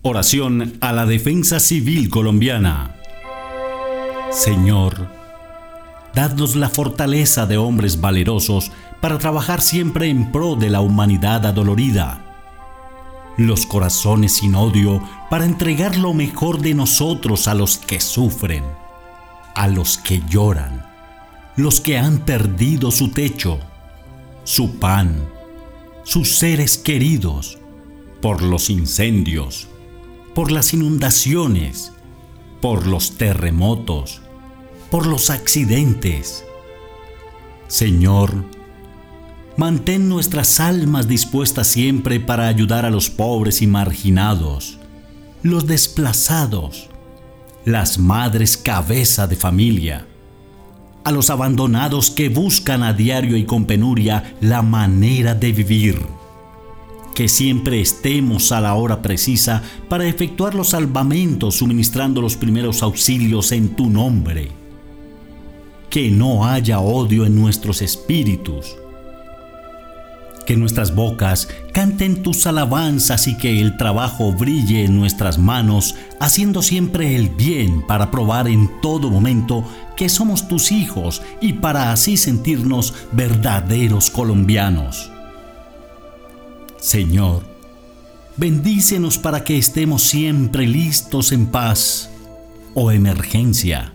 Oración a la defensa civil colombiana. Señor, dadnos la fortaleza de hombres valerosos para trabajar siempre en pro de la humanidad adolorida. Los corazones sin odio para entregar lo mejor de nosotros a los que sufren, a los que lloran, los que han perdido su techo, su pan, sus seres queridos, por los incendios, por las inundaciones, por los terremotos, por los accidentes. Señor, mantén nuestras almas dispuestas siempre para ayudar a los pobres y marginados, los desplazados, las madres cabeza de familia, a los abandonados que buscan a diario y con penuria la manera de vivir. Que siempre estemos a la hora precisa para efectuar los salvamentos suministrando los primeros auxilios en tu nombre. Que no haya odio en nuestros espíritus. Que nuestras bocas canten tus alabanzas y que el trabajo brille en nuestras manos, haciendo siempre el bien para probar en todo momento que somos tus hijos y para así sentirnos verdaderos colombianos. Señor, bendícenos para que estemos siempre listos en paz o emergencia.